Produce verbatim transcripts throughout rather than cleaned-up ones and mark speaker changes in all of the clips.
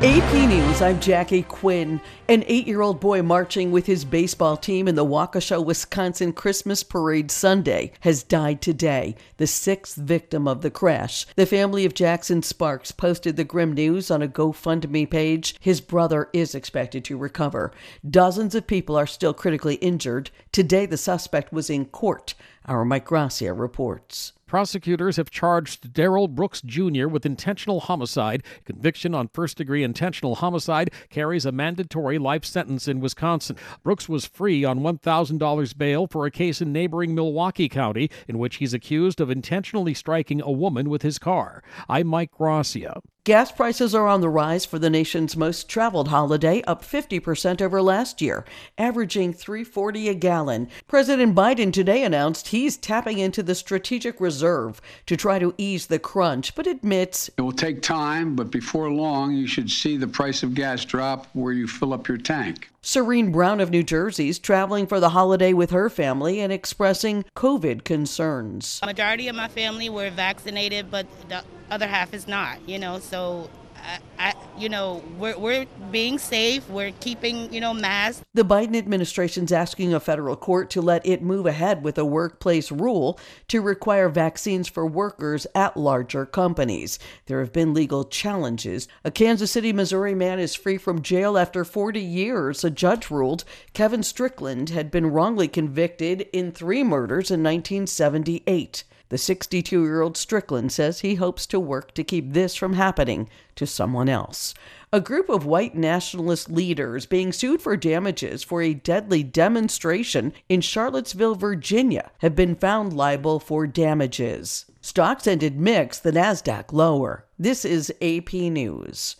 Speaker 1: A P News, I'm Jackie Quinn. An eight-year-old boy marching with his baseball team in the Waukesha, Wisconsin Christmas Parade Sunday has died today, the sixth victim of the crash. The family of Jackson Sparks posted the grim news on a GoFundMe page. His brother is expected to recover. Dozens of people are still critically injured. Today, the suspect was in court. Our Mike Gracia reports.
Speaker 2: Prosecutors have charged Darrell Brooks Junior with intentional homicide. Conviction on first-degree intentional homicide carries a mandatory life sentence in Wisconsin. Brooks was free on one thousand dollars bail for a case in neighboring Milwaukee County in which he's accused of intentionally striking a woman with his car. I'm Mike Gracia.
Speaker 1: Gas prices are on the rise for the nation's most traveled holiday, up fifty percent over last year, averaging three dollars and forty cents a gallon. President Biden today announced he's tapping into the strategic reserve to try to ease the crunch, but admits
Speaker 3: it will take time, but before long, you should see the price of gas drop where you fill up your tank.
Speaker 1: Serene Brown of New Jersey's traveling for the holiday with her family and expressing COVID concerns.
Speaker 4: A majority of my family were vaccinated, but the other half is not, you know, so I, I you know, we're, we're being safe. We're keeping, you know, masks.
Speaker 1: The Biden administration's asking a federal court to let it move ahead with a workplace rule to require vaccines for workers at larger companies. There have been legal challenges. A Kansas City, Missouri man is free from jail after forty years. A judge ruled Kevin Strickland had been wrongly convicted in three murders in nineteen seventy-eight. The sixty-two-year-old Strickland says he hopes to work to keep this from happening to someone else. A group of white nationalist leaders being sued for damages for a deadly demonstration in Charlottesville, Virginia, have been found liable for damages. Stocks ended mixed, the Nasdaq lower. This is A P News.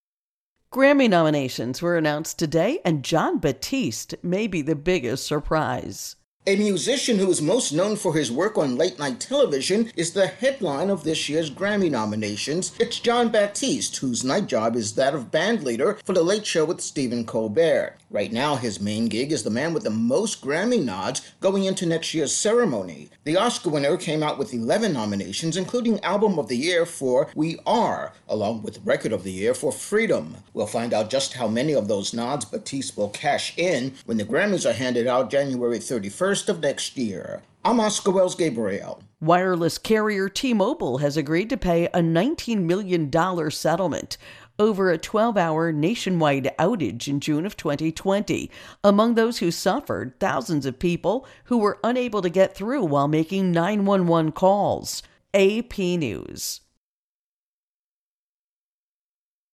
Speaker 1: Grammy nominations were announced today, and Jon Batiste may be the biggest surprise.
Speaker 5: A musician who is most known for his work on late-night television is the headline of this year's Grammy nominations. It's Jon Batiste, whose night job is that of band leader for The Late Show with Stephen Colbert. Right now, his main gig is the man with the most Grammy nods going into next year's ceremony. The Oscar winner came out with eleven nominations, including Album of the Year for We Are, along with Record of the Year for Freedom. We'll find out just how many of those nods Batiste will cash in when the Grammys are handed out January thirty-first of next year. I'm Oscar Wells Gabriel.
Speaker 1: Wireless carrier T-Mobile has agreed to pay a nineteen million dollars settlement over a twelve-hour nationwide outage in June of twenty twenty. Among those who suffered, thousands of people who were unable to get through while making nine one one calls. A P News.